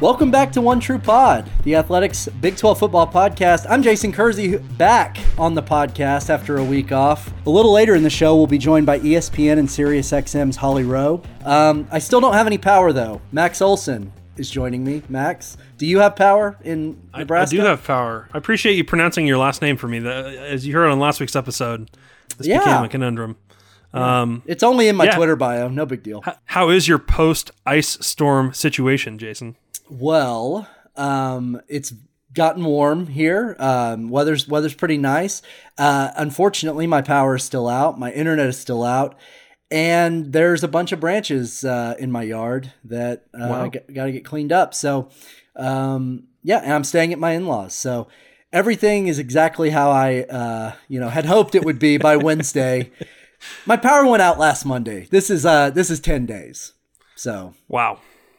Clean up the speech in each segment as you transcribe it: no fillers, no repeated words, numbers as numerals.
Welcome back to One True Pod, the Athletics Big 12 football podcast. I'm Jason Kersey, back on the podcast after a week off. A little later in the show, we'll be joined by ESPN and SiriusXM's Holly Rowe. I still don't have any power, though. Max Olson is joining me. Max, do you have power in Nebraska? I do have power. I appreciate you pronouncing your last name for me. As you heard on last week's episode, this became a conundrum. It's only in my Twitter bio. No big deal. How is your post-ice storm situation, Jason? Well, it's gotten warm here. Weather's pretty nice. Unfortunately, my power is still out. My internet is still out. And there's a bunch of branches in my yard that got to get cleaned up. So, and I'm staying at my in-laws. So everything is exactly how I had hoped it would be by Wednesday. My power went out last Monday. This is 10 days. So wow.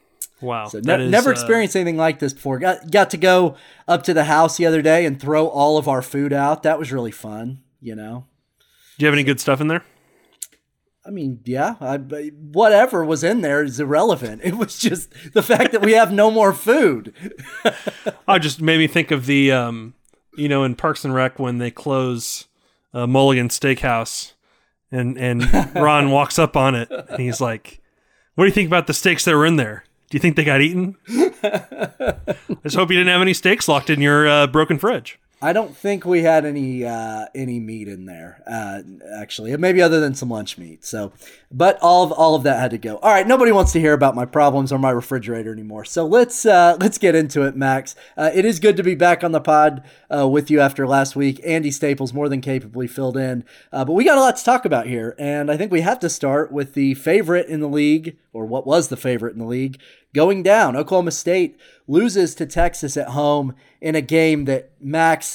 So never experienced anything like this before. Got to go up to the house the other day and throw all of our food out. That was really fun, Do you have any good stuff in there? I mean, yeah. Whatever was in there is irrelevant. It was just the fact that we have no more food. I just made me think of the, in Parks and Rec when they close Mulligan Steakhouse and Ron walks up on it and he's like, "What do you think about the steaks that were in there? Do you think they got eaten?" I just hope you didn't have any steaks locked in your broken fridge. I don't think we had any meat in there, actually. Maybe other than some lunch meat. So, but all of that had to go. All right, nobody wants to hear about my problems or my refrigerator anymore. So let's get into it, Max. It is good to be back on the pod with you after last week. Andy Staples more than capably filled in, but we got a lot to talk about here, and I think we have to start with the favorite in the league, or what was the favorite in the league, going down. Oklahoma State loses to Texas at home in a game that, Max,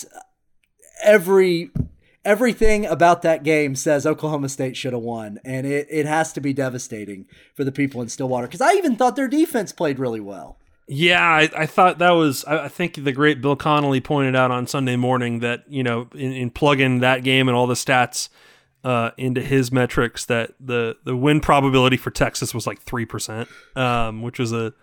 everything about that game says Oklahoma State should have won. And it has to be devastating for the people in Stillwater, because I even thought their defense played really well. Yeah, I thought that was, I think the great Bill Connolly pointed out on Sunday morning that, in plugging that game and all the stats into his metrics, that the win probability for Texas was like 3%, which was the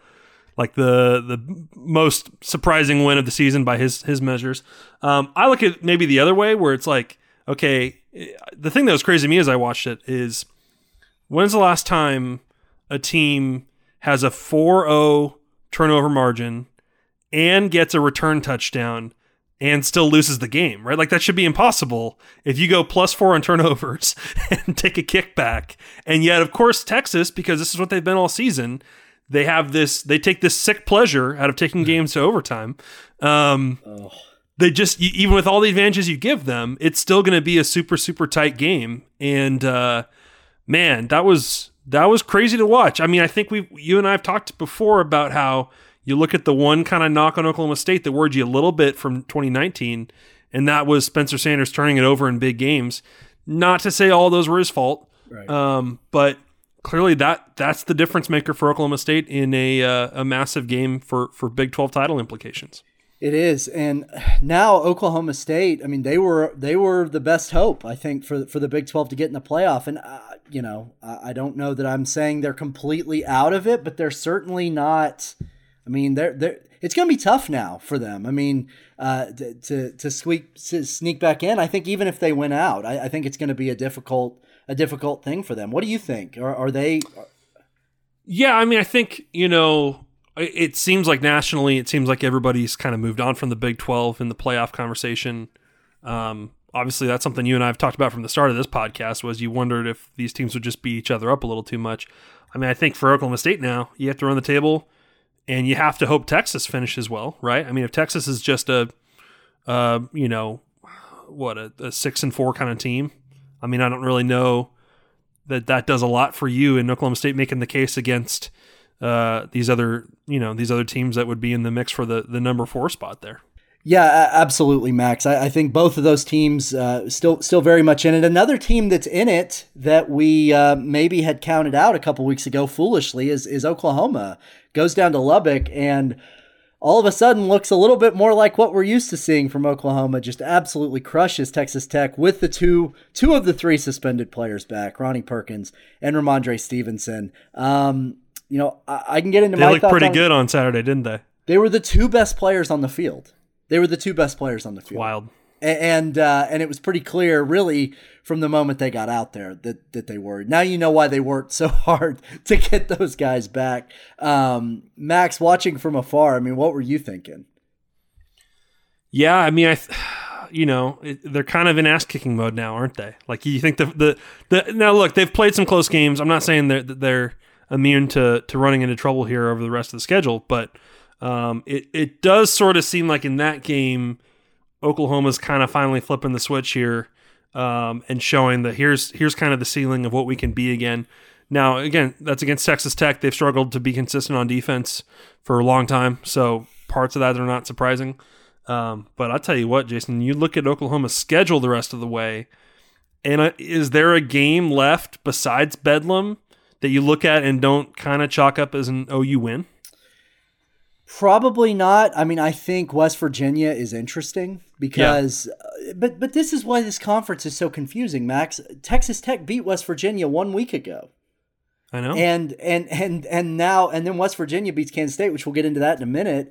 most surprising win of the season by his measures. I look at maybe the other way, where it's like, okay, the thing that was crazy to me as I watched it is, when's the last time a team has a 4-0 turnover margin and gets a return touchdown and still loses the game, right? Like, that should be impossible if you go +4 on turnovers and take a kickback. And yet, of course, Texas, because this is what they've been all season, they take this sick pleasure out of taking games to overtime. They just, even with all the advantages you give them, it's still going to be a super, super tight game. And man, that was crazy to watch. I mean, I think you and I have talked before about how you look at the one kind of knock on Oklahoma State that worried you a little bit from 2019, and that was Spencer Sanders turning it over in big games. Not to say all those were his fault, right. But clearly that's the difference maker for Oklahoma State in a massive game for Big 12 title implications. It is, and now Oklahoma State, I mean, they were the best hope, I think, for the Big 12 to get in the playoff. And I don't know that I'm saying they're completely out of it, but they're certainly not. I mean, it's going to be tough now for them. I mean, to sneak back in. I think even if they win out, I think it's going to be a difficult thing for them. What do you think? Are they? Yeah, I mean, I think, it seems like nationally, it seems like everybody's kind of moved on from the Big 12 in the playoff conversation. Obviously, that's something you and I have talked about from the start of this podcast, was you wondered if these teams would just beat each other up a little too much. I mean, I think for Oklahoma State now, you have to run the table, and you have to hope Texas finishes well, right? I mean, if Texas is just a 6-4 kind of team, I mean, I don't really know that does a lot for you in Oklahoma State making the case against these other teams that would be in the mix for the number 4 spot there. Yeah, absolutely, Max. I think both of those teams still very much in it. Another team that's in it that we maybe had counted out a couple weeks ago foolishly is Oklahoma. Goes down to Lubbock and all of a sudden looks a little bit more like what we're used to seeing from Oklahoma. Just absolutely crushes Texas Tech with the two of the 3 suspended players back, Ronnie Perkins and Ramondre Stevenson. I can get into my thoughts. They looked pretty good on Saturday, didn't they? They were the two best players on the field. Wild. And it was pretty clear, really, from the moment they got out there that they were. Now you know why they worked so hard to get those guys back. Max, watching from afar, I mean, what were you thinking? Yeah, I mean, they're kind of in ass-kicking mode now, aren't they? Like, you think the now look, they've played some close games. I'm not saying they're immune to running into trouble here over the rest of the schedule, but it does sort of seem like in that game, Oklahoma's kind of finally flipping the switch here, and showing that here's kind of the ceiling of what we can be again. Now, again, that's against Texas Tech. They've struggled to be consistent on defense for a long time, so parts of that are not surprising. But I'll tell you what, Jason, you look at Oklahoma's schedule the rest of the way, and is there a game left besides Bedlam that you look at and don't kind of chalk up as an OU win? Probably not. I mean, I think West Virginia is interesting because, but this is why this conference is so confusing, Max. Texas Tech beat West Virginia 1 week ago. I know. And now, and then West Virginia beats Kansas State, which we'll get into that in a minute.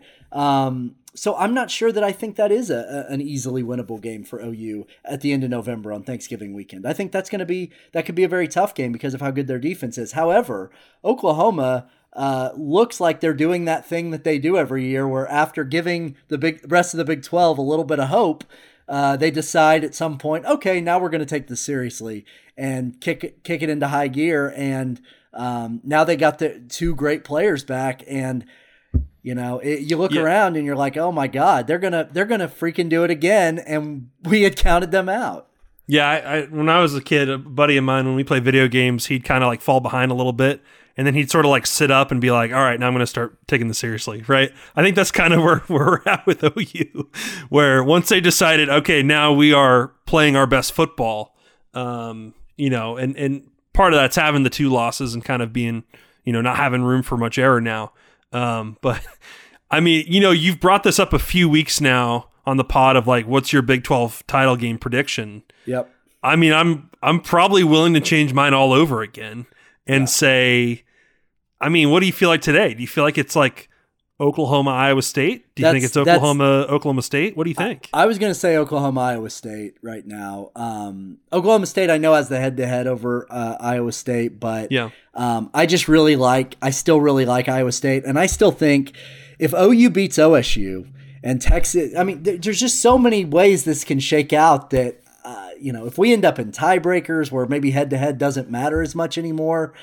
So I'm not sure that I think that is an easily winnable game for OU at the end of November on Thanksgiving weekend. I think that could be a very tough game because of how good their defense is. However, Oklahoma looks like they're doing that thing that they do every year, where after giving the rest of the Big 12 a little bit of hope, they decide at some point, okay, now we're going to take this seriously and kick it into high gear. And now they got the two great players back, and you look around and you're like, oh my God, they're gonna freaking do it again, and we had counted them out. Yeah, I when I was a kid, a buddy of mine, when we played video games, he'd kind of like fall behind a little bit, and then he'd sort of like sit up and be like, all right, now I'm going to start taking this seriously, right? I think that's kind of where we're at with OU, where once they decided, okay, now we are playing our best football, and part of that's having the two losses and kind of being, not having room for much error now. But I mean, you've brought this up a few weeks now on the pod of like, what's your Big 12 title game prediction? Yep. I mean, I'm probably willing to change mine all over again and say, I mean, what do you feel like today? Do you feel like it's like Oklahoma, Iowa State? Do you think it's Oklahoma State? What do you think? I was going to say Oklahoma, Iowa State right now. Oklahoma State, I know, has the head-to-head over Iowa State, but yeah. I still really like Iowa State, and I still think if OU beats OSU and Texas, I mean, there's just so many ways this can shake out that, if we end up in tiebreakers where maybe head-to-head doesn't matter as much anymore,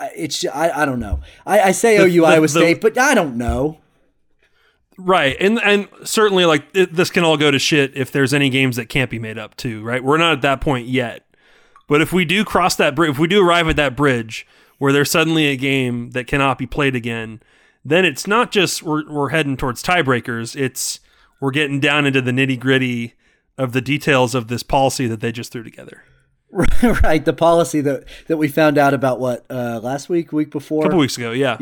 I don't know. I say OU Iowa State, but I don't know. Right, and certainly like this can all go to shit if there's any games that can't be made up too, right? We're not at that point yet. But if we do cross that bridge, if we do arrive at that bridge where there's suddenly a game that cannot be played again, then it's not just we're heading towards tiebreakers, it's we're getting down into the nitty-gritty of the details of this policy that they just threw together. Right, the policy that we found out about last week before, a couple weeks ago, yeah,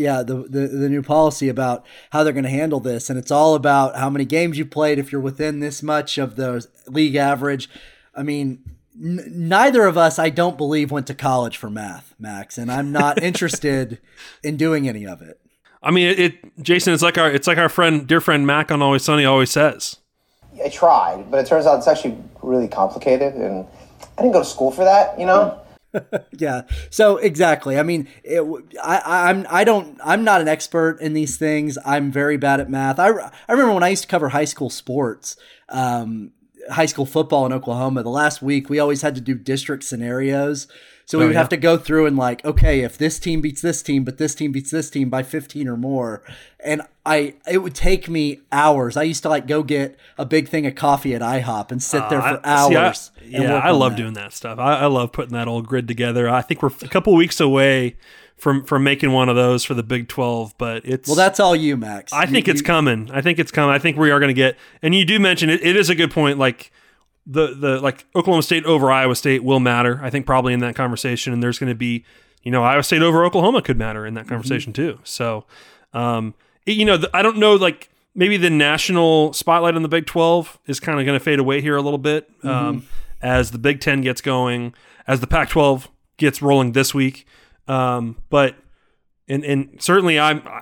the new policy about how they're going to handle this, and it's all about how many games you played if you're within this much of the league average. I mean, neither of us, I don't believe, went to college for math, Max, and I'm not interested in doing any of it. I mean, Jason, it's like our dear friend Mac on Always Sunny always says. I tried, but it turns out it's actually really complicated, and I didn't go to school for that, Yeah. So exactly. I mean, I'm not an expert in these things. I'm very bad at math. I remember when I used to cover high school sports, high school football in Oklahoma. The last week we always had to do district scenarios. So we would have to go through and like, okay, if this team beats this team, but this team beats this team by 15 or more. And it would take me hours. I used to like go get a big thing of coffee at IHOP and sit there for hours. I love doing that stuff. I love putting that old grid together. I think we're a couple weeks away from making one of those for the Big 12, but well, that's all you, Max. I think it's coming. I think we are going to get, and you do mention it is a good point. Like, the like Oklahoma State over Iowa State will matter, I think, probably in that conversation, and there's going to be, Iowa State over Oklahoma could matter in that conversation too. So, I don't know, like maybe the national spotlight on the Big 12 is kind of going to fade away here a little bit as the Big 10 gets going, as the Pac-12 gets rolling this week. But And certainly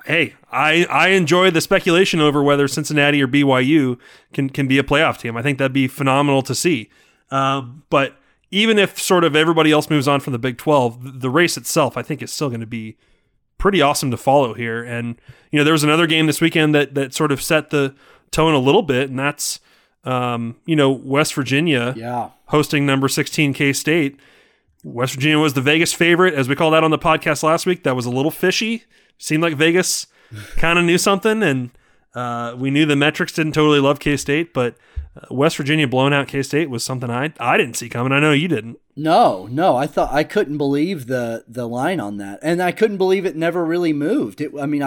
I enjoy the speculation over whether Cincinnati or BYU can be a playoff team. I think that'd be phenomenal to see. But even if sort of everybody else moves on from the Big 12, the race itself, I think, is still going to be pretty awesome to follow here. And, there was another game this weekend that sort of set the tone a little bit, and that's, West Virginia hosting number 16 K-State. West Virginia was the Vegas favorite, as we called out on the podcast last week. That was a little fishy. Seemed like Vegas kind of knew something, and we knew the metrics didn't totally love K-State, but West Virginia blowing out K-State was something I didn't see coming. I know you didn't. No, I couldn't believe the line on that, and I couldn't believe it never really moved.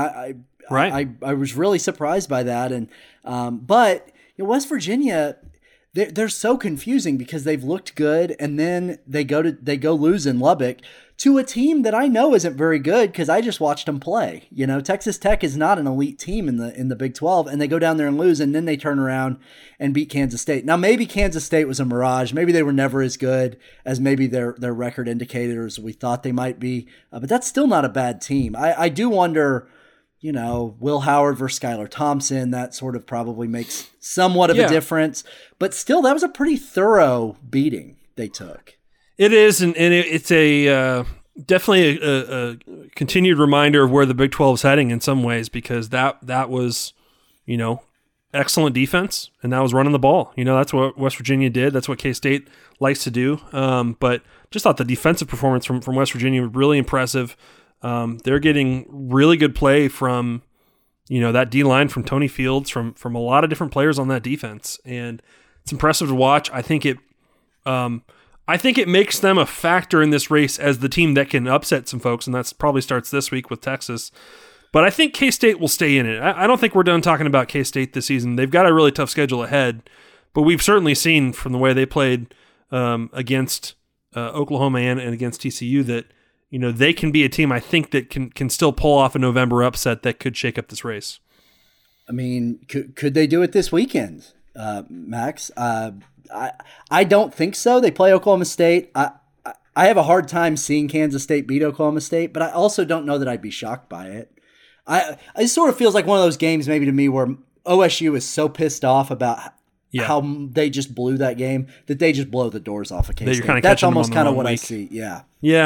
I was really surprised by that, and but West Virginia, they're so confusing because they've looked good, and then they go lose in Lubbock to a team that I know isn't very good because I just watched them play. Texas Tech is not an elite team in the Big 12, and they go down there and lose, and then they turn around and beat Kansas State. Now, maybe Kansas State was a mirage. Maybe they were never as good as maybe their record indicators we thought they might be, but that's still not a bad team. I do wonder, Will Howard versus Skylar Thompson, that sort of probably makes somewhat of a difference, but still, that was a pretty thorough beating they took. It is, and it's a definitely a continued reminder of where the Big 12 is heading in some ways, because that was, excellent defense, and that was running the ball. That's what West Virginia did. That's what K-State likes to do. But just thought the defensive performance from West Virginia was really impressive. They're getting really good play from, that D-line, from Tony Fields, from a lot of different players on that defense, and it's impressive to watch. I think it makes them a factor in this race as the team that can upset some folks, and that's probably starts this week with Texas. But I think K-State will stay in it. I don't think we're done talking about K-State this season. They've got a really tough schedule ahead, but we've certainly seen from the way they played against Oklahoma and against TCU that they can be a team, I think, that can still pull off a November upset that could shake up this race. I mean, could they do it this weekend, Max? I don't think so. They play Oklahoma State. I have a hard time seeing Kansas State beat Oklahoma State, but I also don't know that I'd be shocked by it. It sort of feels like one of those games maybe to me where OSU is so pissed off about how they just blew that game that they just blow the doors off of K-State. That's almost kind of what I see. Yeah.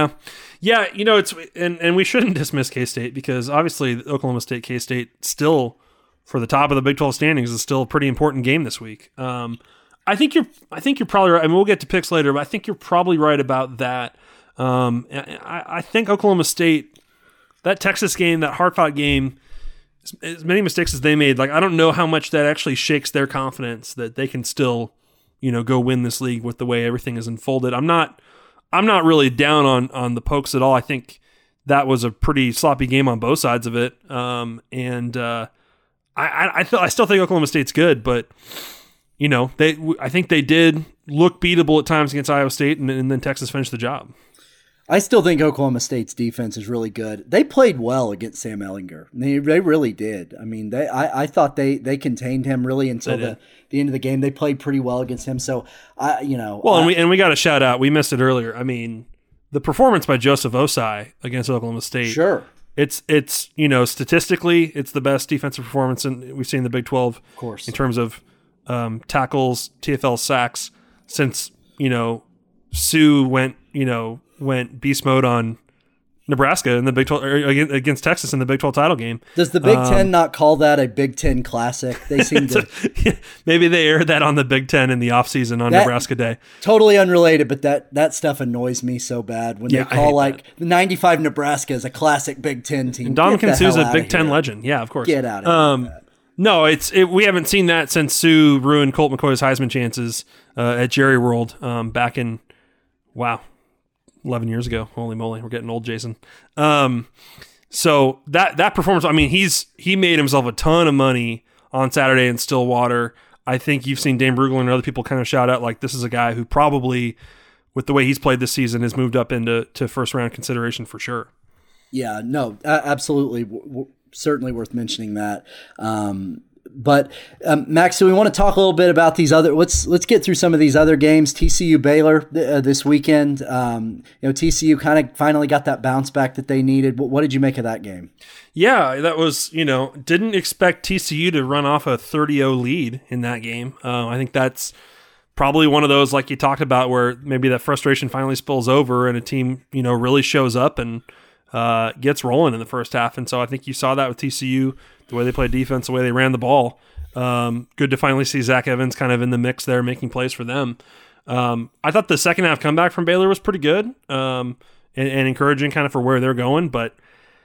It's and we shouldn't dismiss K-State, because obviously Oklahoma State, K-State still for the top of the Big 12 standings is still a pretty important game this week. I think you're probably right. I mean, we'll get to picks later, but I think you're probably right about that. I think Oklahoma State, that Texas game, that hard-fought game, as many mistakes as they made, I don't know how much that actually shakes their confidence that they can still, go win this league with the way everything is unfolded. I'm not really down on the Pokes at all. I think that was a pretty sloppy game on both sides of it. I still think Oklahoma State's good, but I think they did look beatable at times against Iowa State, and then Texas finished the job. I still think Oklahoma State's defense is really good. They played well against Sam Ehlinger. They really did. I mean, I thought they contained him really until the end of the game. They played pretty well against him. So, we got a shout out. We missed it earlier. I mean, the performance by Joseph Osai against Oklahoma State. Sure. It's statistically, it's the best defensive performance we've seen in the Big 12. Of course. In terms of tackles, TFL sacks, since Sue went beast mode on Nebraska in the Big 12 against Texas in the Big 12 title game. Does the Big Ten not call that a Big Ten classic? They seem to. Maybe they aired that on the Big Ten in the offseason on Nebraska Day. Totally unrelated, but that stuff annoys me so bad when they call the 95 Nebraska as a classic Big Ten team. And Dominican Sue's a Big Ten legend. Yeah, of course. Get out of here. No, we haven't seen that since Sue ruined Colt McCoy's Heisman chances at Jerry World back in 11 years ago. Holy moly, we're getting old, Jason. So that performance, I mean, he made himself a ton of money on Saturday in Stillwater. I think you've seen Dane Brugler and other people kind of shout out this is a guy who probably, with the way he's played this season, has moved up into first round consideration for sure. Yeah, no, absolutely. Certainly worth mentioning that. But Max, so we want to talk a little bit about these other. Let's get through some of these other games. TCU Baylor this weekend. TCU kind of finally got that bounce back that they needed. What did you make of that game? Yeah, that was, didn't expect TCU to run off a 30-0 lead in that game. I think that's probably one of those, like you talked about, where maybe that frustration finally spills over and a team, really shows up and gets rolling in the first half. And so I think you saw that with TCU, the way they played defense, the way they ran the ball. Good to finally see Zach Evans kind of in the mix there, making plays for them. I thought the second half comeback from Baylor was pretty good and encouraging kind of for where they're going. But,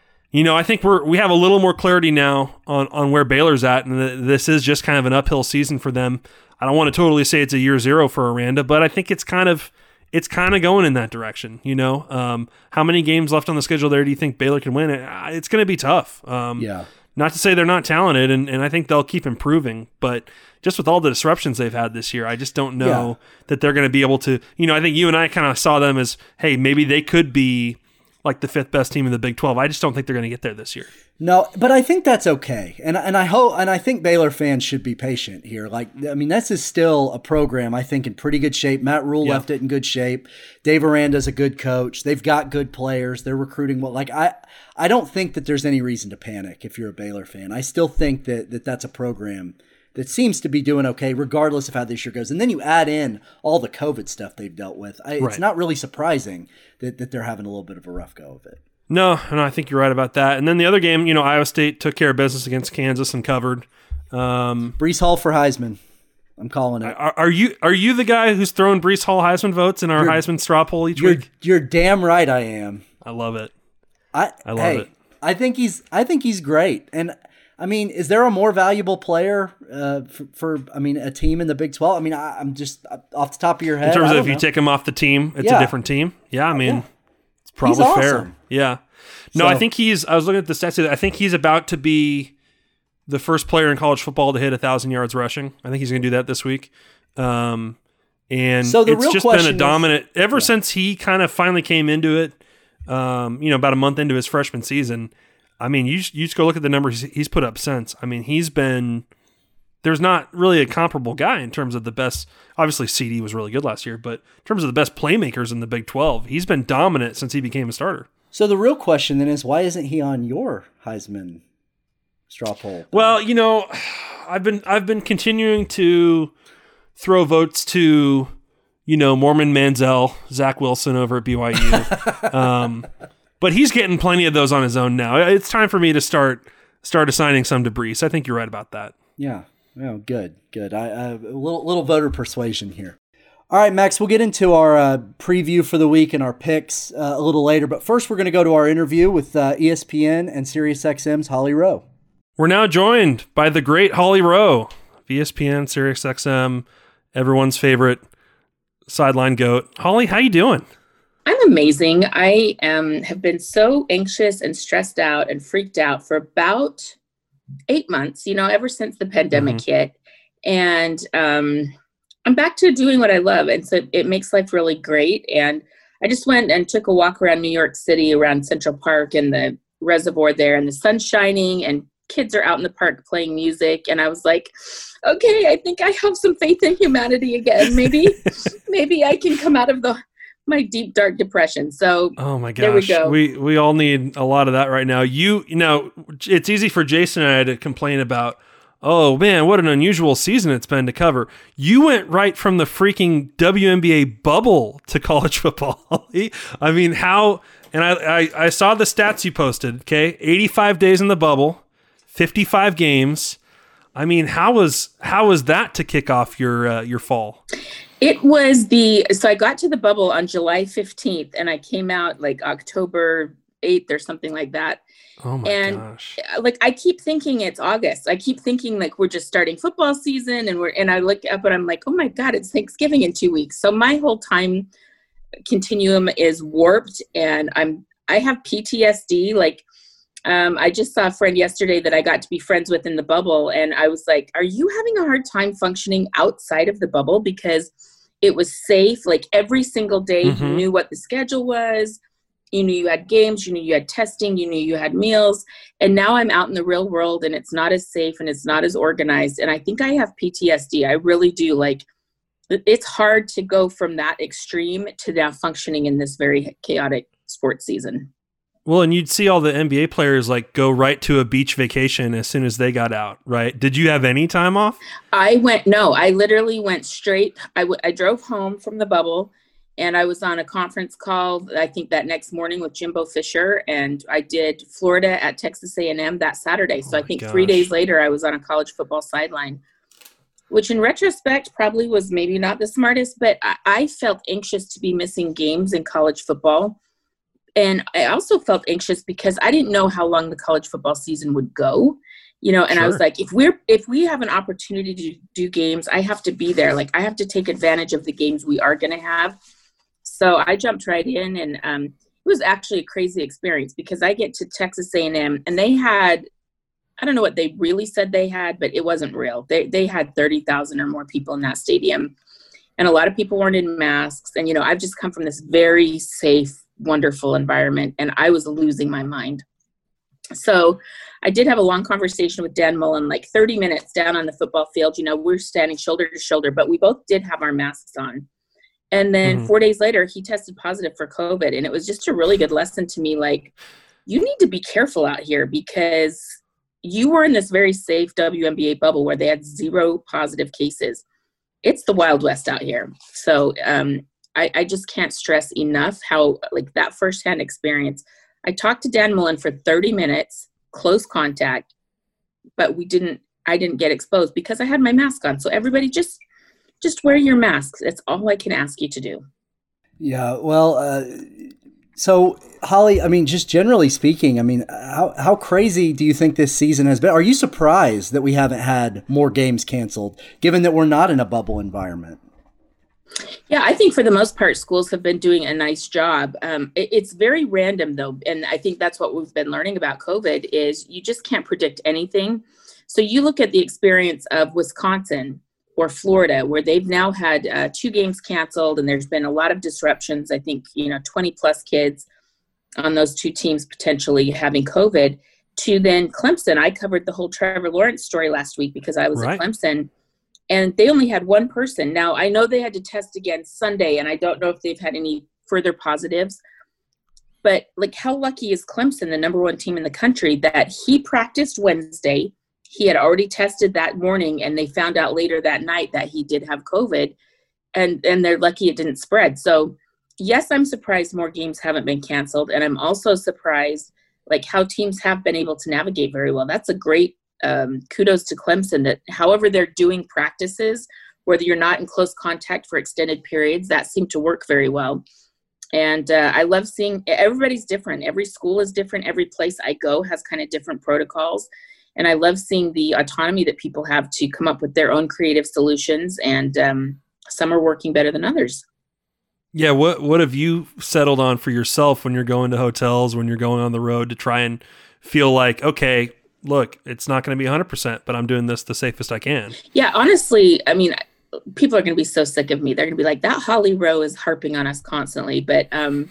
I think we have a little more clarity now on where Baylor's at, and this is just kind of an uphill season for them. I don't want to totally say it's a year zero for Aranda, but I think it's kind of going in that direction. How many games left on the schedule there do you think Baylor can win? It's going to be tough. Yeah. Not to say they're not talented, and I think they'll keep improving, but just with all the disruptions they've had this year, I just don't know that they're going to be able to. I think you and I kind of saw them as, hey, maybe they could be like the fifth best team in the Big 12. I just don't think they're going to get there this year. No, but I think that's okay. And I hope, and I think Baylor fans should be patient here. This is still a program, I think, in pretty good shape. Matt Rule left it in good shape. Dave Aranda's a good coach. They've got good players. They're recruiting well. I don't think that there's any reason to panic if you're a Baylor fan. I still think that that's a program that seems to be doing okay, regardless of how this year goes. And then you add in all the COVID stuff they've dealt with. It's not really surprising that they're having a little bit of a rough go of it. No, I think you're right about that. And then the other game, Iowa State took care of business against Kansas and covered. Breece Hall for Heisman. I'm calling it. Are you the guy who's throwing Breece Hall Heisman votes in our Heisman straw poll each week? You're damn right I am. I love it. I love it. I think he's great. And is there a more valuable player for a team in the Big 12? I'm just off the top of your head. In terms of if you take him off the team, it's a different team. Yeah, it's probably fair. Yeah. No, I think I was looking at the stats. I think he's about to be the first player in college football to hit 1,000 yards rushing. I think he's going to do that this week. And so it's just been a dominant ever since he kind of finally came into it. About a month into his freshman season. You just go look at the numbers he's put up since. There's not really a comparable guy in terms of the best. Obviously, CD was really good last year, but in terms of the best playmakers in the Big 12, he's been dominant since he became a starter. So the real question then is, why isn't he on your Heisman straw poll? Well, I've been continuing to throw votes to, Mormon Manziel, Zach Wilson over at BYU. But he's getting plenty of those on his own now. It's time for me to start assigning some to Breece. I think you're right about that. Yeah. Oh, good. I a little voter persuasion here. All right, Max, we'll get into our preview for the week and our picks a little later. But first, we're going to go to our interview with ESPN and SiriusXM's Holly Rowe. We're now joined by the great Holly Rowe, ESPN, SiriusXM, everyone's favorite sideline goat. Holly, how you doing? I'm amazing. I have been so anxious and stressed out and freaked out for about 8 months, ever since the pandemic hit. And I'm back to doing what I love. And so it makes life really great. And I just went and took a walk around New York City, around Central Park and the reservoir there, and the sun's shining and kids are out in the park playing music. And I was like, okay, I think I have some faith in humanity again. Maybe I can come out of my deep, dark depression. So oh my gosh, there we go. We all need a lot of that right now. It's easy for Jason and I to complain about, oh man, what an unusual season it's been to cover. You went right from the freaking WNBA bubble to college football. How? And I saw the stats you posted. Okay, 85 days in the bubble, 55 games. How was that to kick off your fall? It was so I got to the bubble on July 15th and I came out like October 8th or something like that. Oh my gosh. I keep thinking it's August. I keep thinking we're just starting football season and I look up and I'm like, oh my God, it's Thanksgiving in 2 weeks. So my whole time continuum is warped and I have PTSD. I just saw a friend yesterday that I got to be friends with in the bubble. And I was like, are you having a hard time functioning outside of the bubble? Because it was safe. Every single day you knew what the schedule was. You knew you had games, you knew you had testing, you knew you had meals. And now I'm out in the real world and it's not as safe and it's not as organized. And I think I have PTSD. I really do. Like, it's hard to go from that extreme to now functioning in this very chaotic sports season. Well, and you'd see all the NBA players like go right to a beach vacation as soon as they got out, right? Did you have any time off? I literally went straight. I drove home from the bubble. And I was on a conference call, I think that next morning with Jimbo Fisher, and I did Florida at Texas A&M that Saturday. So I think 3 days later, I was on a college football sideline, which in retrospect probably was maybe not the smartest, but I felt anxious to be missing games in college football. And I also felt anxious because I didn't know how long the college football season would go, and sure. I was like, if we have an opportunity to do games, I have to be there. Like, I have to take advantage of the games we are going to have. So I jumped right in, and it was actually a crazy experience because I get to Texas A&M, and they had, I don't know what they really said they had, but it wasn't real. They had 30,000 or more people in that stadium, and a lot of people weren't in masks. And, I've just come from this very safe, wonderful environment, and I was losing my mind. So I did have a long conversation with Dan Mullen, like 30 minutes down on the football field. We're standing shoulder to shoulder, but we both did have our masks on. And then 4 days later, he tested positive for COVID. And it was just a really good lesson to me. Like, you need to be careful out here because you were in this very safe WNBA bubble where they had 0 positive cases. It's the Wild West out here. So I just can't stress enough how, like, that firsthand experience. I talked to Dan Mullen for 30 minutes, close contact, but I didn't get exposed because I had my mask on. So everybody just wear your masks. That's all I can ask you to do. Yeah. Well, so Holly, I mean, just generally speaking, I mean, how crazy do you think this season has been? Are you surprised that we haven't had more games canceled, given that we're not in a bubble environment? Yeah, I think for the most part, schools have been doing a nice job. It's very random, though. And I think that's what we've been learning about COVID is you just can't predict anything. So you look at the experience of Wisconsin or Florida, where they've now had 2 games canceled, and there's been a lot of disruptions. I think, 20 plus kids on those 2 teams potentially having COVID, to then Clemson. I covered the whole Trevor Lawrence story last week because I was at Clemson, and they only had 1 person. Now, I know they had to test again Sunday, and I don't know if they've had any further positives, but like, how lucky is Clemson, the number 1 team in the country, that he practiced Wednesday. He had already tested that morning, and they found out later that night that he did have COVID, and they're lucky it didn't spread. So yes, I'm surprised more games haven't been canceled. And I'm also surprised like how teams have been able to navigate very well. That's a great kudos to Clemson that however they're doing practices, whether you're not in close contact for extended periods, that seemed to work very well. And I love seeing everybody's different. Every school is different. Every place I go has kind of different protocols. And I love seeing the autonomy that people have to come up with their own creative solutions. And some are working better than others. Yeah. What have you settled on for yourself when you're going to hotels, when you're going on the road to try and feel like, okay, look, it's not going to be 100%, but I'm doing this the safest I can? Yeah, honestly, I mean, people are going to be so sick of me. They're going to be like, that Holly Rowe is harping on us constantly. But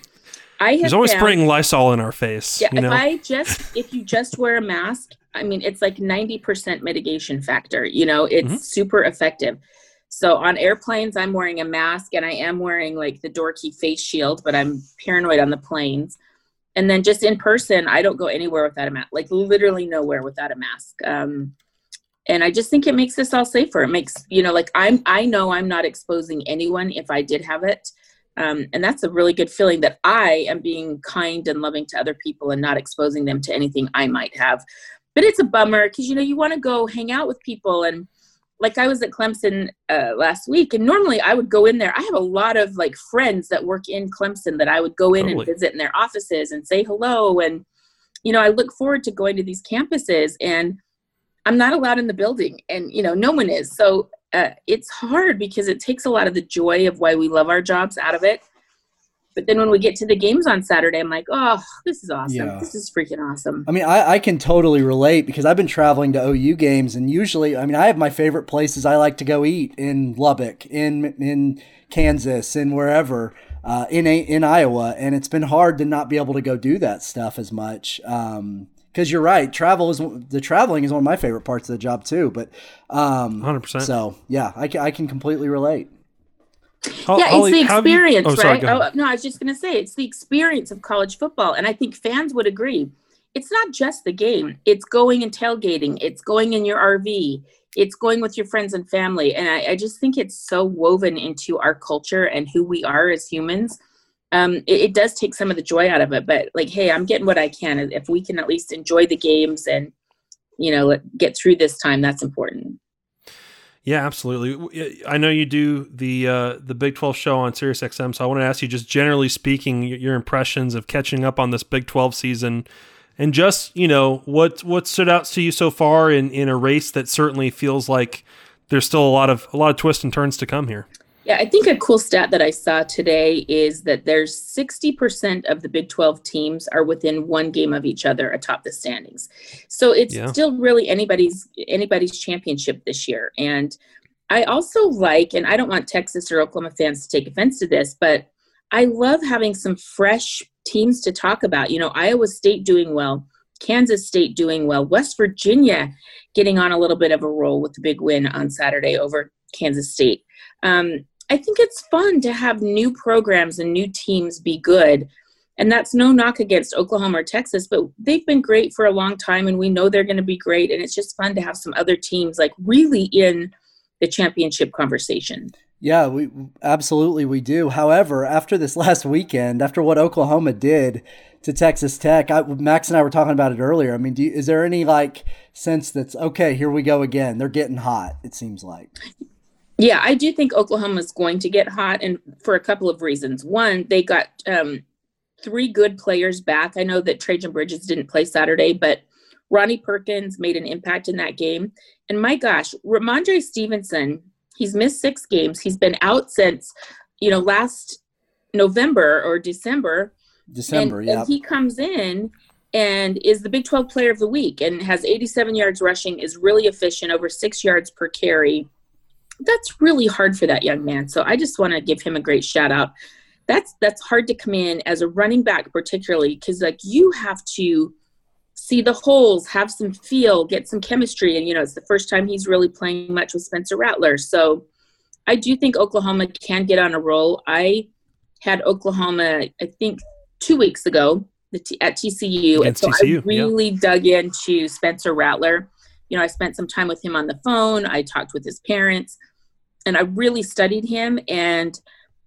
He's always spraying Lysol in our face. Yeah, if you just wear a mask, I mean, it's like 90% mitigation factor. It's super effective. So on airplanes, I'm wearing a mask, and I am wearing like the dorky face shield, but I'm paranoid on the planes. And then just in person, I don't go anywhere without a mask, like literally nowhere without a mask. And I just think it makes us all safer. It makes, I know I'm not exposing anyone if I did have it. And that's a really good feeling that I am being kind and loving to other people and not exposing them to anything I might have. But it's a bummer because, you want to go hang out with people. And like I was at Clemson last week, and normally I would go in there. I have a lot of like friends that work in Clemson that I would go in and visit in their offices and say hello. And, I look forward to going to these campuses, and I'm not allowed in the building, and, no one is. So it's hard because it takes a lot of the joy of why we love our jobs out of it. But then when we get to the games on Saturday, I'm like, oh, this is awesome. Yeah. This is freaking awesome. I mean, I can totally relate because I've been traveling to OU games, and usually, I mean, I have my favorite places I like to go eat in Lubbock, in Kansas, and wherever. in Iowa, and it's been hard to not be able to go do that stuff as much. Because you're right, traveling is one of my favorite parts of the job too. But 100%. So yeah, I can completely relate. It's the experience, right? Sorry, no, I was just going to say it's the experience of college football, and I think fans would agree. It's not just the game; it's going and tailgating, it's going in your RV, it's going with your friends and family, and I just think it's so woven into our culture and who we are as humans. It does take some of the joy out of it, but like, hey, I'm getting what I can. If we can at least enjoy the games and get through this time, that's important. Yeah, absolutely. I know you do the Big 12 show on SiriusXM, so I want to ask you, just generally speaking, your impressions of catching up on this Big 12 season, and just what stood out to you so far in a race that certainly feels like there's still a lot of twists and turns to come here. Yeah, I think a cool stat that I saw today is that there's 60% of the Big 12 teams are within one game of each other atop the standings. So it's still really anybody's championship this year. And I also like, and I don't want Texas or Oklahoma fans to take offense to this, but I love having some fresh teams to talk about. Iowa State doing well, Kansas State doing well, West Virginia getting on a little bit of a roll with the big win on Saturday over Kansas State. I think it's fun to have new programs and new teams be good. And that's no knock against Oklahoma or Texas, but they've been great for a long time, and we know they're going to be great. And it's just fun to have some other teams like really in the championship conversation. Yeah, we do. However, after this last weekend, after what Oklahoma did to Texas Tech, Max and I were talking about it earlier. I mean, is there any sense that's okay? Here we go again. They're getting hot. It seems like. Yeah, I do think Oklahoma is going to get hot, and for a couple of reasons. One, they got 3 good players back. I know that Trajan Bridges didn't play Saturday, but Ronnie Perkins made an impact in that game. And my gosh, Ramondre Stevenson, he's missed 6 games. He's been out since, last November or December. And he comes in and is the Big 12 Player of the Week and has 87 yards rushing, is really efficient, over 6 yards per carry. That's really hard for that young man. So I just want to give him a great shout out. That's hard to come in as a running back, particularly because you have to see the holes, have some feel, get some chemistry. And, it's the first time he's really playing much with Spencer Rattler. So I do think Oklahoma can get on a roll. I had Oklahoma, I think 2 weeks ago at TCU. Against and so TCU, I really dug into Spencer Rattler. I spent some time with him on the phone. I talked with his parents, and I really studied him. And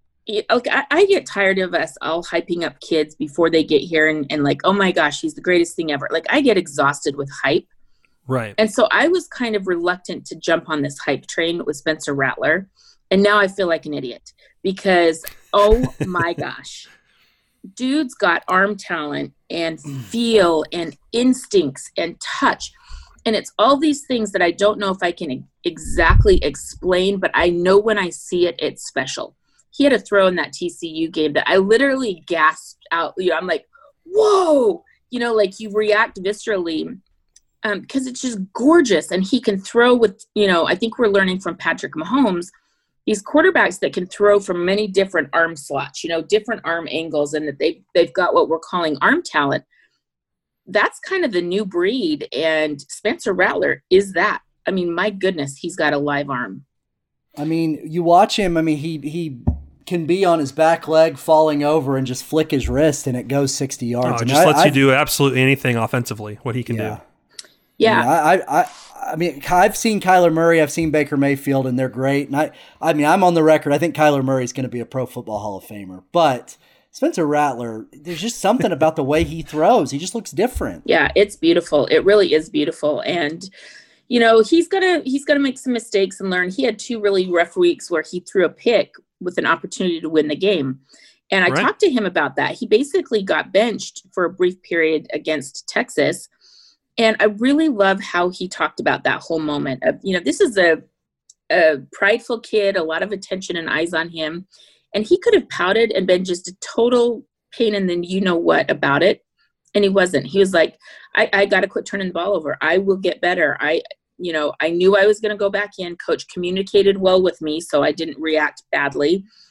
I get tired of us all hyping up kids before they get here and oh my gosh, he's the greatest thing ever. I get exhausted with hype. Right. And so I was kind of reluctant to jump on this hype train with Spencer Rattler. And now I feel like an idiot because, oh my gosh, dude's got arm talent and feel and instincts and touch. And it's all these things that I don't know if I can exactly explain, but I know when I see it, it's special. He had a throw in that TCU game that I literally gasped out. I'm like, whoa, you react viscerally because it's just gorgeous. And he can throw with, I think we're learning from Patrick Mahomes, these quarterbacks that can throw from many different arm slots, different arm angles, and that they've got what we're calling arm talent. That's kind of the new breed, and Spencer Rattler is that. I mean, my goodness, he's got a live arm. I mean, you watch him, he can be on his back leg falling over and just flick his wrist and it goes 60 yards. It just lets you do absolutely anything offensively, what he can do. Yeah. I mean, I've seen Kyler Murray, I've seen Baker Mayfield, and they're great. And I'm on the record. I think Kyler Murray is going to be a Pro Football Hall of Famer, but Spencer Rattler, there's just something about the way he throws. He just looks different. Yeah, it's beautiful. It really is beautiful. And, he's gonna make some mistakes and learn. He had 2 really rough weeks where he threw a pick with an opportunity to win the game. And I talked to him about that. He basically got benched for a brief period against Texas. And I really love how he talked about that whole moment of, this is a prideful kid, a lot of attention and eyes on him. And he could have pouted and been just a total pain in the you-know-what about it. And he wasn't. He was like, I got to quit turning the ball over. I will get better. I knew I was going to go back in. Coach communicated well with me, so I didn't react badly.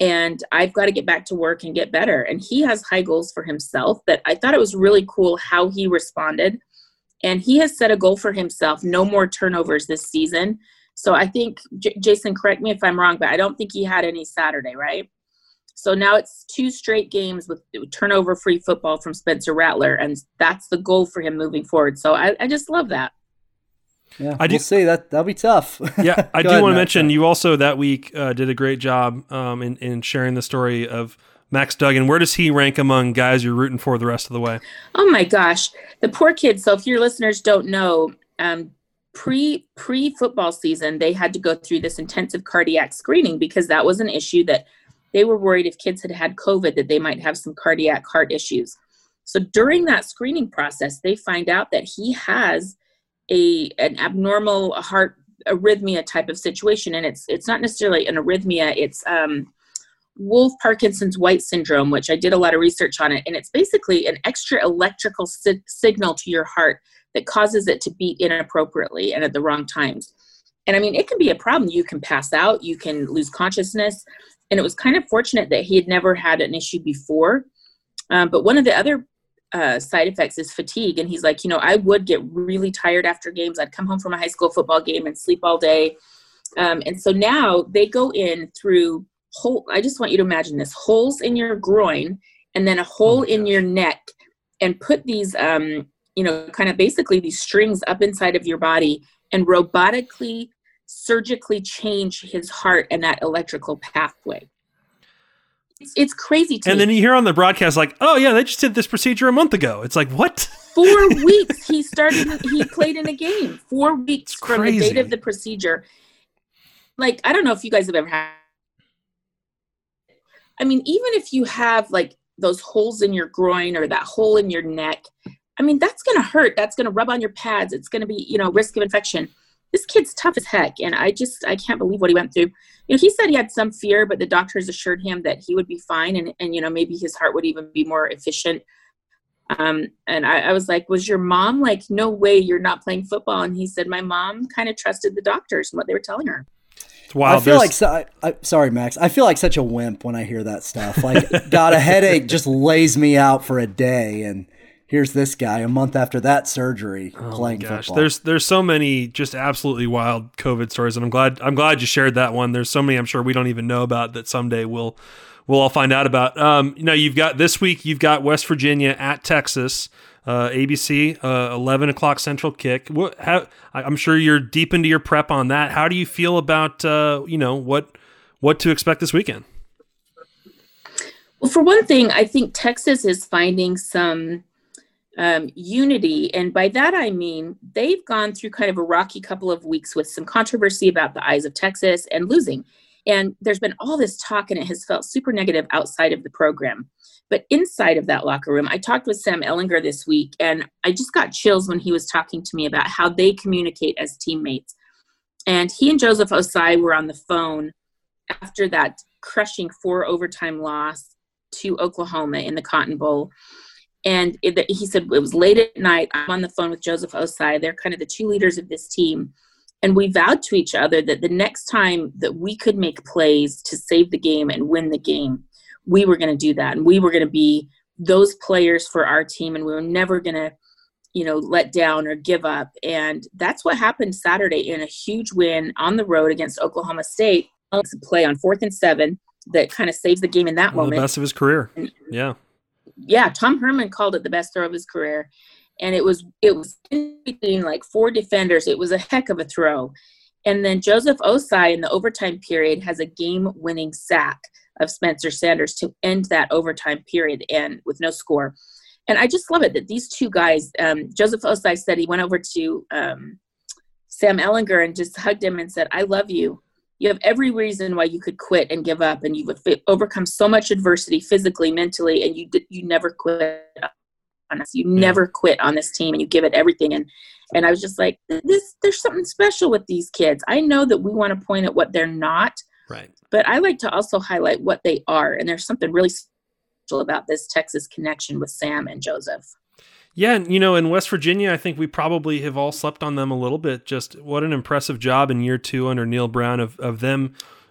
and I've got to get back to work and get better. And he has high goals for himself, but I thought it was really cool how he responded. And he has set a goal for himself, no more turnovers this season. So I think, Jason, correct me if I'm wrong, but I don't think he had any Saturday, right? So now it's 2 straight games with turnover-free football from Spencer Rattler, and that's the goal for him moving forward. So I just love that. Yeah, we'll see. That'll be tough. Yeah, I do want to mention you also that week did a great job in sharing the story of Max Duggan. Where does he rank among guys you're rooting for the rest of the way? Oh my gosh, the poor kid. So if your listeners don't know, pre-football season, they had to go through this intensive cardiac screening because that was an issue that they were worried if kids had COVID that they might have some cardiac heart issues. So during that screening process, they find out that he has an abnormal heart arrhythmia type of situation. And it's not necessarily an arrhythmia. It's Wolff-Parkinson's-White syndrome, which I did a lot of research on it. And it's basically an extra electrical signal to your heart that causes it to beat inappropriately and at the wrong times. And I mean, it can be a problem. You can pass out, you can lose consciousness. And it was kind of fortunate that he had never had an issue before. But one of the other side effects is fatigue. And he's like, I would get really tired after games. I'd come home from a high school football game and sleep all day. And so now they go in through I just want you to imagine this, holes in your groin and then a hole in your neck, and put these, kind of basically these strings up inside of your body and robotically, surgically change his heart and that electrical pathway. It's crazy to me. And then you hear on the broadcast like, oh yeah, they just did this procedure a month ago. It's like, what? 4 weeks he played in a game. 4 weeks from the date of the procedure. Like, I don't know if you guys have ever had. I mean, even if you have like those holes in your groin or that hole in your neck, I mean, that's going to hurt. That's going to rub on your pads. It's going to be, risk of infection. This kid's tough as heck. And I can't believe what he went through. He said he had some fear, but the doctors assured him that he would be fine. And maybe his heart would even be more efficient. And I was like, was your mom like, no way you're not playing football? And he said, my mom kind of trusted the doctors and what they were telling her. Wow, I feel like sorry, Max. I feel like such a wimp when I hear that stuff. Like, got a headache, just lays me out for a day, and here's this guy a month after that surgery playing football. There's so many just absolutely wild COVID stories, and I'm glad you shared that one. There's so many I'm sure we don't even know about that someday we'll all find out about. You've got this week. You've got West Virginia at Texas. ABC, 11 o'clock Central kick. I'm sure you're deep into your prep on that. How do you feel about, what to expect this weekend? Well, for one thing, I think Texas is finding some unity. And by that, I mean, they've gone through kind of a rocky couple of weeks with some controversy about the Eyes of Texas and losing. And there's been all this talk, and it has felt super negative outside of the program. But inside of that locker room, I talked with Sam Ehlinger this week, and I just got chills when he was talking to me about how they communicate as teammates. And he and Joseph Osai were on the phone after that crushing 4 overtime loss to Oklahoma in the Cotton Bowl. And he said it was late at night. I'm on the phone with Joseph Osai. They're kind of the 2 leaders of this team. And we vowed to each other that the next time that we could make plays to save the game and win the game, we were going to do that. And we were going to be those players for our team. And we were never going to, let down or give up. And that's what happened Saturday in a huge win on the road against Oklahoma State. Play on 4th and 7 that kind of saves the game in that moment. The best of his career. Yeah. Yeah. Tom Herman called it the best throw of his career. And it was in between like 4 defenders. It was a heck of a throw. And then Joseph Osai in the overtime period has a game-winning sack of Spencer Sanders to end that overtime period and with no score. And I just love it that these 2 guys, Joseph Osai said he went over to Sam Ehlinger and just hugged him and said, I love you. You have every reason why you could quit and give up. And you've overcome so much adversity physically, mentally, and you never quit on us. You never quit on this team, and you give it everything. And I was just like, there's something special with these kids. I know that we want to point at what they're not, right? But I like to also highlight what they are. And there's something really special about this Texas connection with Sam and Joseph. Yeah, and in West Virginia, I think we probably have all slept on them a little bit. Just what an impressive job in year 2 under Neil Brown of them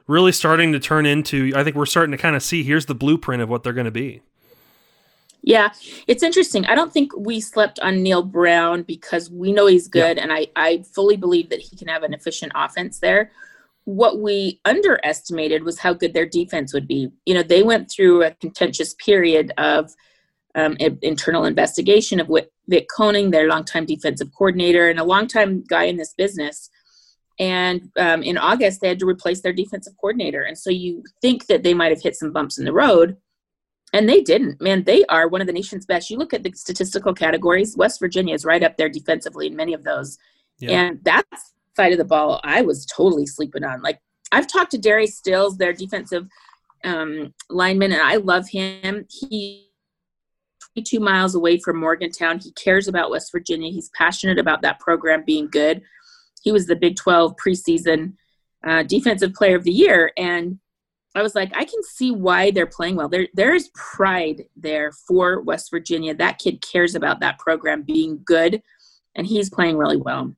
really starting to turn into, I think we're starting to kind of see, here's the blueprint of what they're going to be. Yeah, it's interesting. I don't think we slept on Neil Brown because we know he's good, and I fully believe that he can have an efficient offense there. What we underestimated was how good their defense would be. You know, they went through a contentious period of internal investigation of Vic Koenning, their longtime defensive coordinator and a longtime guy in this business. And in August, they had to replace their defensive coordinator. And so you think that they might have hit some bumps in the road, and they didn't. Man, they are one of the nation's best. You look at the statistical categories, West Virginia is right up there defensively in many of those. Yeah. And that's side of the ball I was totally sleeping on. Like, I've talked to Darius Stills, their defensive lineman, and I love him. He's 22 miles away from Morgantown. He cares about West Virginia. He's passionate about that program being good. He was the Big 12 preseason defensive player of the year. And I was like, I can see why they're playing well. There is pride there for West Virginia. That kid cares about that program being good, and he's playing really well.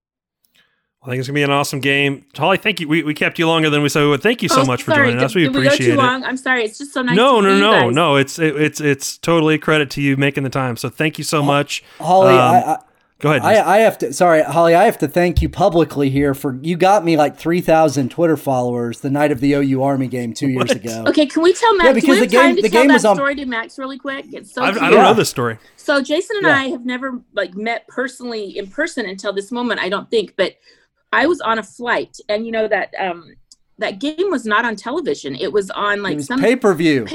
I think it's going to be an awesome game. Holly, thank you. We kept you longer than we said we would. Thank you so much for joining us. We appreciate it. Did we go too long? I'm sorry. It's just so nice to meet you guys. No. It's totally a credit to you making the time. So thank you so much. Holly, go ahead. I have to. Sorry, Holly. I have to thank you publicly here for you got me like 3,000 Twitter followers the night of the OU Army game 2 years ago. Okay, can we tell Max? Yeah, because the game was on. Story to Max really quick. It's so. I don't know this story. So Jason and I have never met personally in person until this moment. I don't think, but I was on a flight, and you know that that game was not on television. It was on like some pay-per-view.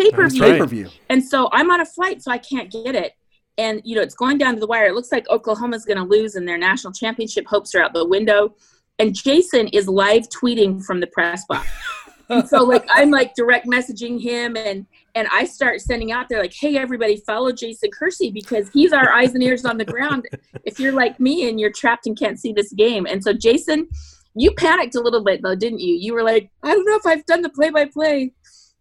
And so I'm on a flight, so I can't get it. And, you know, it's going down to the wire. It looks like Oklahoma's going to lose and their national championship hopes are out the window. And Jason is live tweeting from the press box. And so, like, I'm, like, direct messaging him. And I start sending out there, like, hey, everybody, follow Jason Kersey because he's our eyes and ears on the ground if you're like me and you're trapped and can't see this game. And so, Jason, you panicked a little bit, though, didn't you? You were like, I don't know if I've done the play-by-play.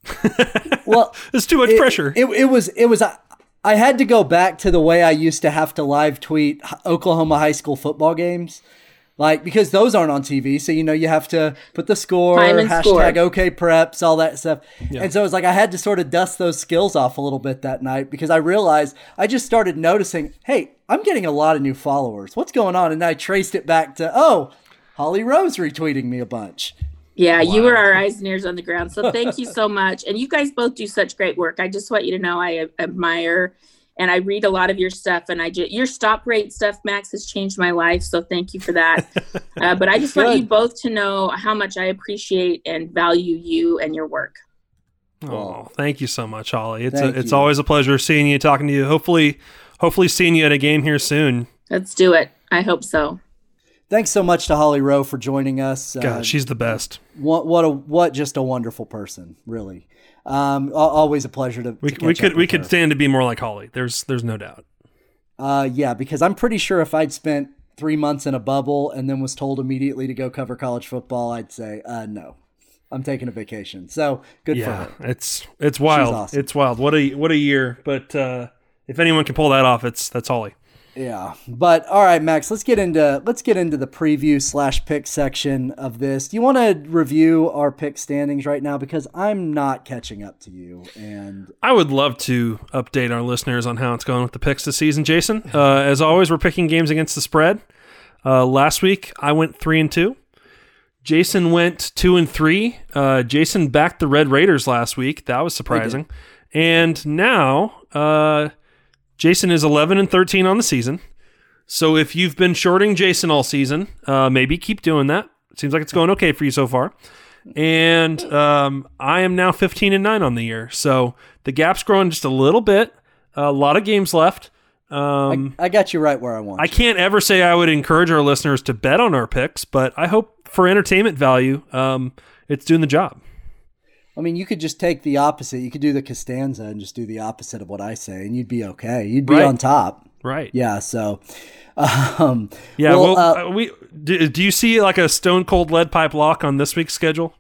Well, it's too much pressure. It was I had to go back to the way I used to have to live tweet Oklahoma high school football games, like because those aren't on TV. So, you know, you have to put the score, hashtag OK Preps, all that stuff. Yeah. And so it was like I had to sort of dust those skills off a little bit that night because I realized I just started noticing, hey, I'm getting a lot of new followers. What's going on? And I traced it back to, Holly Rose retweeting me a bunch. Yeah, wow. You were our eyes and ears on the ground. So thank you so much. And you guys both do such great work. I just want you to know I admire and I read a lot of your stuff. And your stop rate stuff, Max, has changed my life. So thank you for that. But I just want you both to know how much I appreciate and value you and your work. Oh, thank you so much, Holly. It's always a pleasure seeing you, talking to you. Hopefully seeing you at a game here soon. Let's do it. I hope so. Thanks so much to Holly Rowe for joining us. God, she's the best. What just a wonderful person, really. Always a pleasure to we could stand to be more like Holly. There's no doubt. Yeah, because I'm pretty sure if I'd spent 3 months in a bubble and then was told immediately to go cover college football, I'd say no. I'm taking a vacation. So good for her. It's wild. Awesome. It's wild. What a year. But if anyone can pull that off, that's Holly. Yeah, but all right, Max, let's get into the preview / pick section of this. Do you want to review our pick standings right now? Because I'm not catching up to you, and I would love to update our listeners on how it's going with the picks this season, Jason. As always, we're picking games against the spread. Last week, I went 3-2. Jason went 2-3. Jason backed the Red Raiders last week. That was surprising. And now, Jason is 11-13 on the season. So if you've been shorting Jason all season, maybe keep doing that. It seems like it's going okay for you so far. And I am now 15-9 on the year. So the gap's growing just a little bit. A lot of games left. I got you right where I want. I can't ever say I would encourage our listeners to bet on our picks, but I hope for entertainment value, it's doing the job. I mean, you could just take the opposite. You could do the Costanza and just do the opposite of what I say, and you'd be okay. You'd be on top. Right. Yeah, so... do you see like a stone cold lead pipe lock on this week's schedule?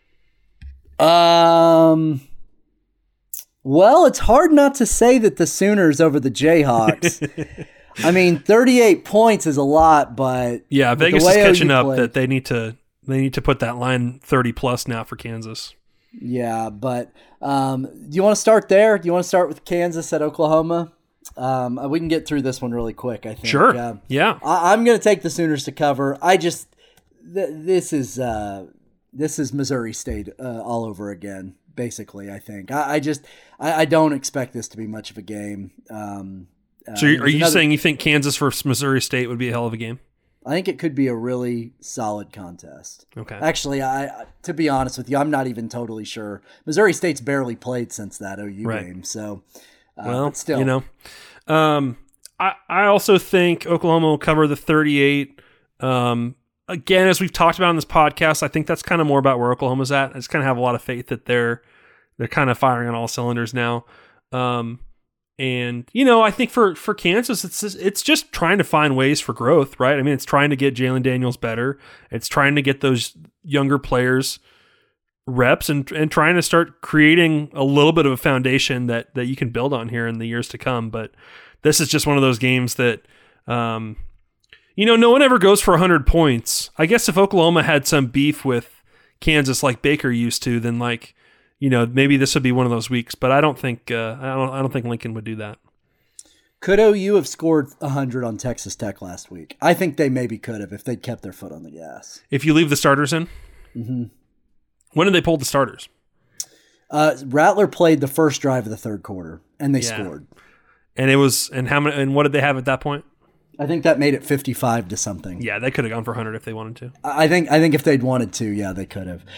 Well, it's hard not to say that the Sooners over the Jayhawks. I mean, 38 points is a lot, but... Yeah, Vegas is catching up that they need to They need to put that line 30 plus now for Kansas. Yeah, but do you want to start there? Do you want to start with Kansas at Oklahoma? We can get through this one really quick, I think. Sure. Yeah. I'm going to take the Sooners to cover. This is Missouri State all over again, basically, I think. I don't expect this to be much of a game. So are you saying you think Kansas versus Missouri State would be a hell of a game? I think it could be a really solid contest. Okay. Actually, to be honest with you, I'm not even totally sure. Missouri State's barely played since that OU game, so well, still, I also think Oklahoma will cover the 38. Again, as we've talked about on this podcast, I think that's kind of more about where Oklahoma's at. I just kind of have a lot of faith that they're kind of firing on all cylinders now. And I think for Kansas, it's just trying to find ways for growth, right? I mean, it's trying to get Jalen Daniels better. It's trying to get those younger players reps and trying to start creating a little bit of a foundation that you can build on here in the years to come. But this is just one of those games that, no one ever goes for 100 points. I guess if Oklahoma had some beef with Kansas like Baker used to, then maybe this would be one of those weeks, but I don't think I don't think Lincoln would do that. Could OU have scored 100 on Texas Tech last week? I think they maybe could have if they'd kept their foot on the gas. If you leave the starters in? Mm-hmm. When did they pull the starters? Rattler played the first drive of the third quarter, and they scored. And how many? And what did they have at that point? I think that made it 55 to something. Yeah, they could have gone for 100 if they wanted to. I think if they'd wanted to, yeah, they could have.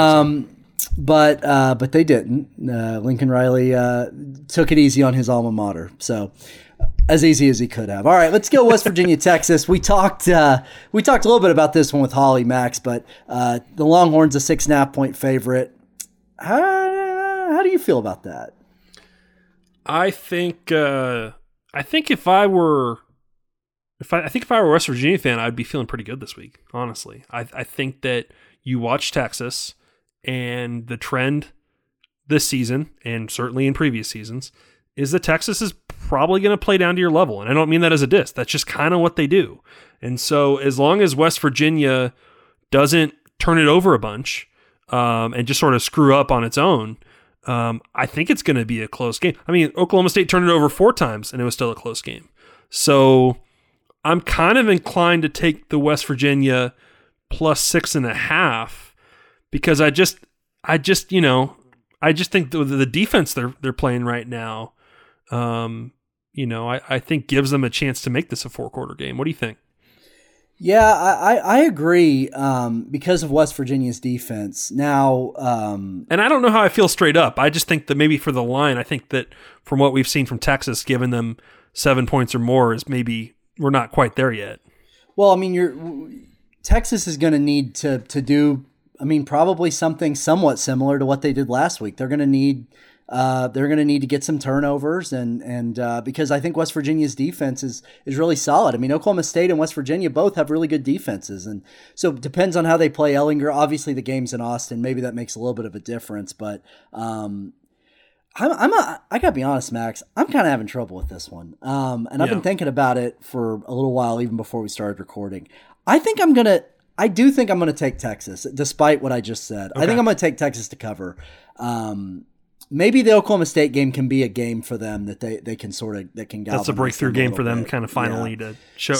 But they didn't. Lincoln Riley took it easy on his alma mater, so as easy as he could have. All right, let's go West Virginia, Texas. We talked a little bit about this one with Holly Max, but the Longhorns a 6.5-point favorite. How do you feel about that? I think if I were a West Virginia fan, I'd be feeling pretty good this week. Honestly, I think that you watch Texas. And the trend this season, and certainly in previous seasons, is that Texas is probably going to play down to your level. And I don't mean that as a diss. That's just kind of what they do. And so as long as West Virginia doesn't turn it over a bunch and just sort of screw up on its own, I think it's going to be a close game. I mean, Oklahoma State turned it over 4 times, and it was still a close game. So I'm kind of inclined to take the West Virginia plus 6.5. Because I just think the defense they're playing right now, I think gives them a chance to make this a 4-quarter game. What do you think? Yeah, I agree. Because of West Virginia's defense now, and I don't know how I feel straight up. I just think that maybe for the line, I think that from what we've seen from Texas, giving them 7 points or more is maybe we're not quite there yet. Well, I mean, Texas is going to need to do. I mean, probably something somewhat similar to what they did last week. They're going to need to get some turnovers, and because I think West Virginia's defense is really solid. I mean, Oklahoma State and West Virginia both have really good defenses, and so it depends on how they play Ellinger. Obviously, the game's in Austin. Maybe that makes a little bit of a difference, but I gotta be honest, Max. I'm kind of having trouble with this one, and I've been thinking about it for a little while, even before we started recording. I do think I'm going to take Texas, despite what I just said. Okay. I think I'm going to take Texas to cover. Maybe the Oklahoma State game can be a game for them that they can galvanize. That's a breakthrough game for them, kind of finally to show.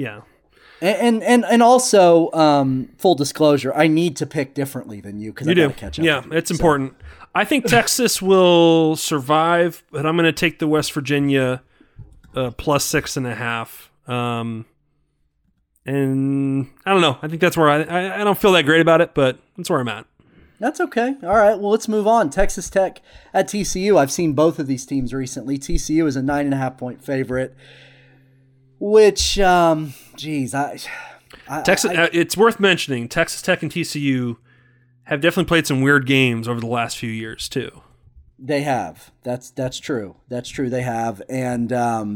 And also, full disclosure, I need to pick differently than you because I got to catch up. Yeah, it's important. I think Texas will survive, but I'm going to take the West Virginia plus 6.5. And I don't know. I think that's where I don't feel that great about it, but that's where I'm at. That's okay. All right. Well, let's move on. Texas Tech at TCU. I've seen both of these teams recently. TCU is a 9.5-point favorite, which, Texas. It's worth mentioning. Texas Tech and TCU have definitely played some weird games over the last few years too. They have. That's true. That's true. They have, and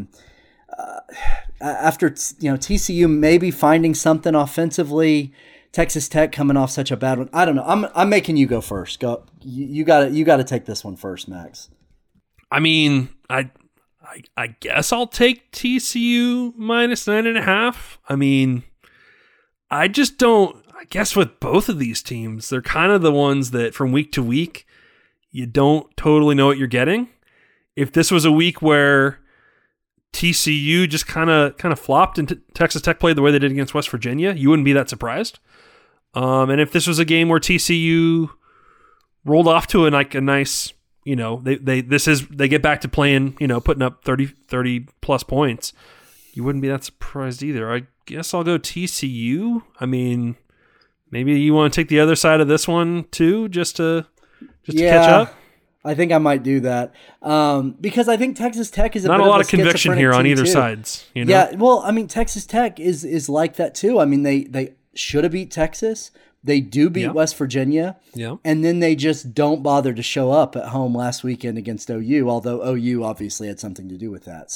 after TCU maybe finding something offensively, Texas Tech coming off such a bad one. I don't know. I'm making you go first. Go. You got to take this one first, Max. I mean, I guess I'll take TCU minus 9.5. I mean, I just don't. guess with both of these teams, they're kind of the ones that from week to week, you don't totally know what you're getting. If this was a week where TCU just kind of flopped and Texas Tech played the way they did against West Virginia, you wouldn't be that surprised. And if this was a game where TCU rolled off to a nice, they get back to playing, putting up 30 plus points, you wouldn't be that surprised either. I guess I'll go TCU. I mean, maybe you want to take the other side of this one too, just to catch up. I think I might do that because I think Texas Tech is not a lot of conviction here on either sides. Yeah, well, I mean, Texas Tech is like that too. I mean, they should have beat Texas. They do beat West Virginia, and then they just don't bother to show up at home last weekend against OU. Although OU obviously had something to do with that.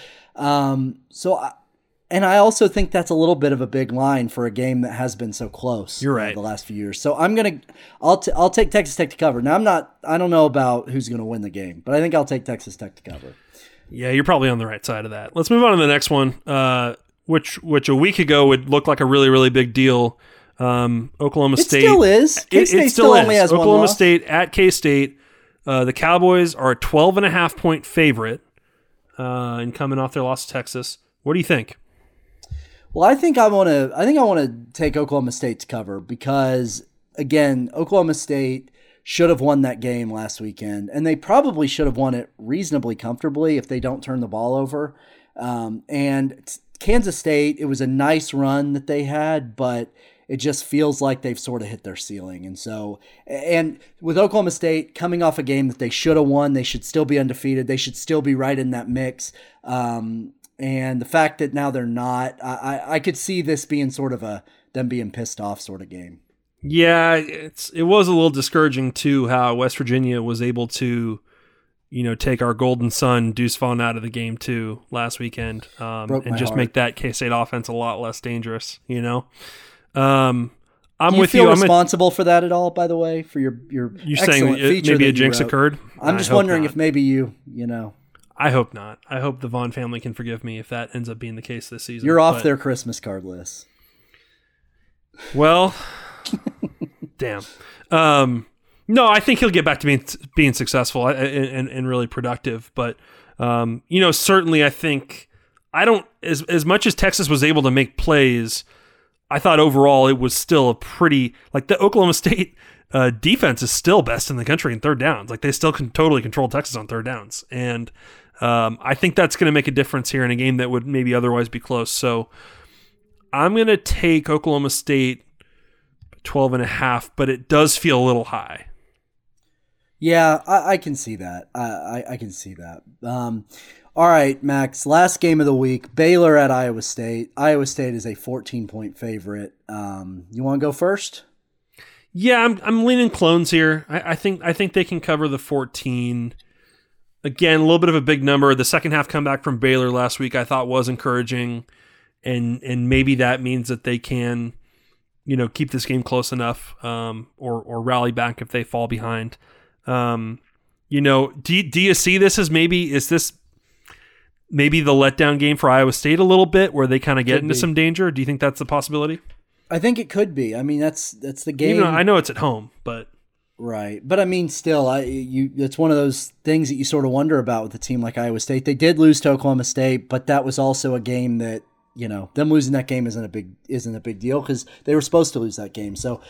And I also think that's a little bit of a big line for a game that has been so close. You're right. The last few years. So I'll take Texas Tech to cover. Now I don't know about who's going to win the game, but I think I'll take Texas Tech to cover. Yeah, you're probably on the right side of that. Let's move on to the next one, which a week ago would look like a really, really big deal. Oklahoma State. It still is. K-State still only has one loss. Oklahoma State at K-State. The Cowboys are a 12.5 point favorite, and coming off their loss to Texas. What do you think? Well, I think I want to take Oklahoma State to cover because, again, Oklahoma State should have won that game last weekend, and they probably should have won it reasonably comfortably if they don't turn the ball over. And Kansas State, it was a nice run that they had, but it just feels like they've sort of hit their ceiling. And with Oklahoma State coming off a game that they should have won, they should still be undefeated. They should still be right in that mix. And the fact that now they're not, I could see this being sort of them being pissed off sort of game. Yeah, it was a little discouraging too how West Virginia was able to, take our golden son Deuce Vaughn out of the game too last weekend, and just make that K-State offense a lot less dangerous. I'm Do you with feel you. responsible for that at all? By the way, for your you saying maybe a jinx occurred? I'm just wondering if maybe you. I hope not. I hope the Vaughn family can forgive me if that ends up being the case this season. You're off their Christmas card list. Well, damn. No, I think he'll get back to being successful and really productive. But certainly, I think as much as Texas was able to make plays, I thought overall it was still a pretty the Oklahoma State defense is still best in the country in third downs. They still can totally control Texas on third downs. And I think that's going to make a difference here in a game that would maybe otherwise be close. So I'm going to take Oklahoma State 12.5, but it does feel a little high. Yeah, I can see that. I can see that. All right, Max, last game of the week, Baylor at Iowa State. Iowa State is a 14-point favorite. You want to go first? Yeah, I'm leaning Clones here. I think they can cover the 14. Again, a little bit of a big number. The second half comeback from Baylor last week I thought was encouraging, and maybe that means that they can, keep this game close enough, or rally back if they fall behind. Do you see this as is this maybe the letdown game for Iowa State a little bit, where they kind of get into some danger? Do you think that's a possibility? I think it could be. I mean, that's the game. Even though I know it's at home, but right. But I mean, still, it's one of those things that you sort of wonder about with a team like Iowa State. They did lose to Oklahoma State, but that was also a game that them losing that game isn't a big deal because they were supposed to lose that game. So,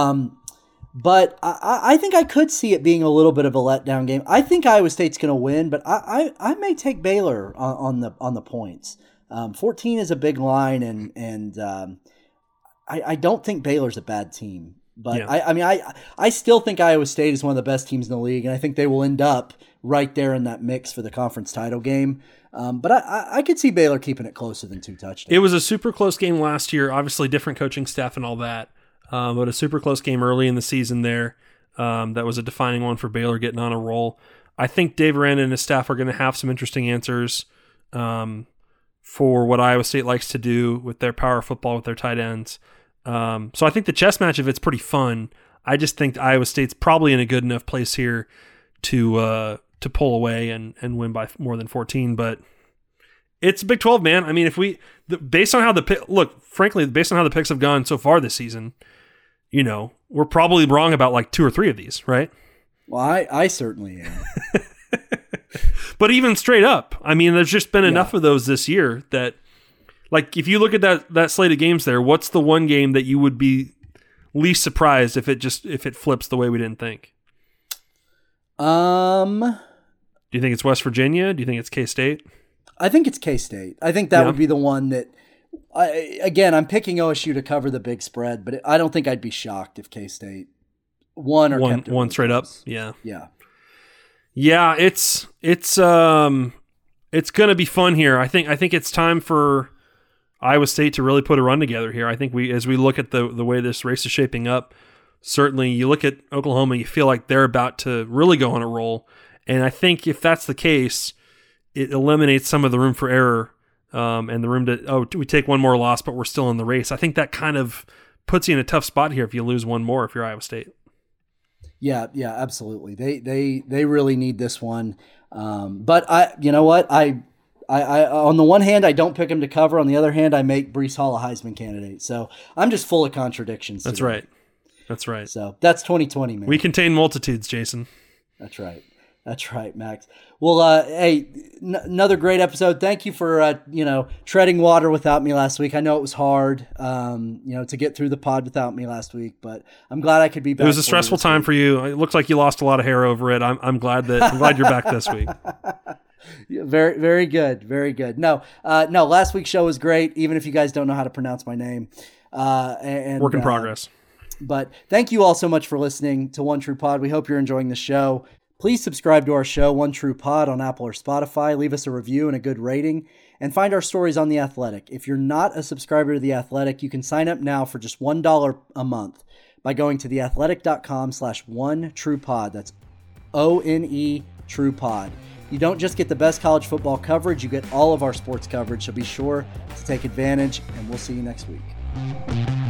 but I think I could see it being a little bit of a letdown game. I think Iowa State's going to win, but I may take Baylor on the points. 14 is a big line, and I don't think Baylor's a bad team. But yeah. I still think Iowa State is one of the best teams in the league, and I think they will end up right there in that mix for the conference title game. But I could see Baylor keeping it closer than 2 touchdowns. It was a super close game last year, obviously different coaching staff and all that. But a super close game early in the season there. That was a defining one for Baylor getting on a roll. I think Dave Aranda and his staff are going to have some interesting answers for what Iowa State likes to do with their power football, with their tight ends. So I think the chess match of it's pretty fun. I just think Iowa State's probably in a good enough place here to pull away and win by more than 14. But it's Big 12, man. I mean, based on how the picks have gone so far this season, we're probably wrong about like 2 or 3 of these, right? Well, I certainly am. But even straight up, I mean, there's just been enough of those this year that, like, if you look at that slate of games there, what's the one game that you would be least surprised if it flips the way we didn't think? Do you think it's West Virginia? Do you think it's K-State? I think it's K-State. I think that would be the one that, I'm picking OSU to cover the big spread, but I don't think I'd be shocked if K-State won or kept it one straight up. Yeah. Yeah, it's going to be fun here. I think it's time for Iowa State to really put a run together here. I think as we look at the way this race is shaping up, certainly you look at Oklahoma, you feel like they're about to really go on a roll. And I think if that's the case, it eliminates some of the room for error and the room to, we take one more loss, but we're still in the race. I think that kind of puts you in a tough spot here if you lose one more if you're Iowa State. Yeah, absolutely. They really need this one. But you know what? I on the one hand, I don't pick him to cover. On the other hand, I make Breece Hall a Heisman candidate. So I'm just full of contradictions. That's right. That's right. So that's 2020, man. We contain multitudes, Jason. That's right. That's right, Max. Well, hey, another great episode. Thank you for, treading water without me last week. I know it was hard, to get through the pod without me last week, but I'm glad I could be back. It was a stressful time for you. It looks like you lost a lot of hair over it. I'm glad you're back this week. Yeah, very, very good. Very good. No, last week's show was great, even if you guys don't know how to pronounce my name. Work in progress. But thank you all so much for listening to One True Pod. We hope you're enjoying the show. Please subscribe to our show, One True Pod, on Apple or Spotify. Leave us a review and a good rating. And find our stories on The Athletic. If you're not a subscriber to The Athletic, you can sign up now for just $1 a month by going to theathletic.com/OneTruePod. That's ONE True Pod. You don't just get the best college football coverage, you get all of our sports coverage. So be sure to take advantage, and we'll see you next week.